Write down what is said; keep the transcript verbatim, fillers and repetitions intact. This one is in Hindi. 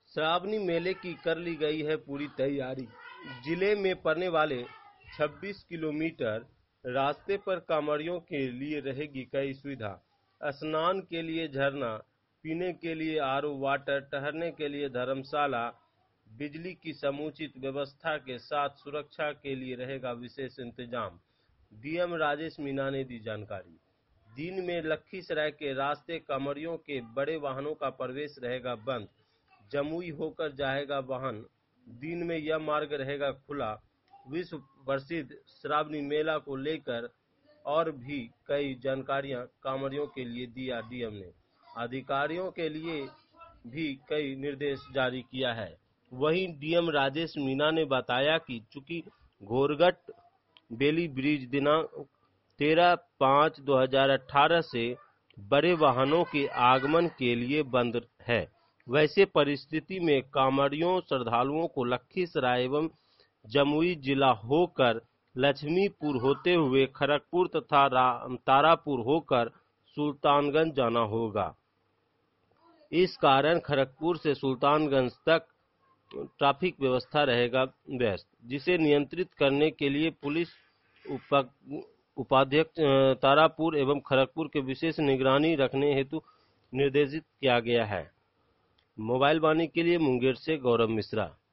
श्रावणी मेले की कर ली गई है पूरी तैयारी। जिले में पड़ने वाले छब्बीस किलोमीटर रास्ते पर कांवड़ियों के लिए रहेगी कई सुविधा। स्नान के लिए झरना, पीने के लिए आर ओ वाटर, ठहरने के लिए धर्मशाला, बिजली की समुचित व्यवस्था के साथ सुरक्षा के लिए रहेगा विशेष इंतजाम। डीएम राजेश मीणा ने दी जानकारी। दिन में लखीसराय के रास्ते कांवड़ियों के बड़े वाहनों का प्रवेश रहेगा बंद। जमुई होकर जाएगा वाहन। दिन में यह मार्ग रहेगा खुला। विश्व प्रसिद्ध श्रावणी मेला को लेकर और भी कई जानकारियां कांवड़ियों के लिए दिया डीएम ने। अधिकारियों के लिए भी कई निर्देश जारी किया है। वहीं डीएम राजेश मीणा ने बताया कि चूंकि घोरघट बेली ब्रिज दिनांक तेरह पाँच दो हजार अठारह से बड़े वाहनों के आगमन के लिए बंद है, वैसे परिस्थिति में कांवड़ियों श्रद्धालुओं को लखीसराय एवं जमुई जिला होकर लक्ष्मीपुर होते हुए खड़गपुर तथा तारापुर होकर सुल्तानगंज जाना होगा। इस कारण खड़गपुर से सुल्तानगंज तक ट्रैफिक व्यवस्था रहेगा व्यस्त, जिसे नियंत्रित करने के लिए पुलिस उप उपाध्यक्ष तारापुर एवं खड़गपुर के विशेष निगरानी रखने हेतु निर्देशित किया गया है। मोबाइल वाणी के लिए मुंगेर से गौरव मिश्रा।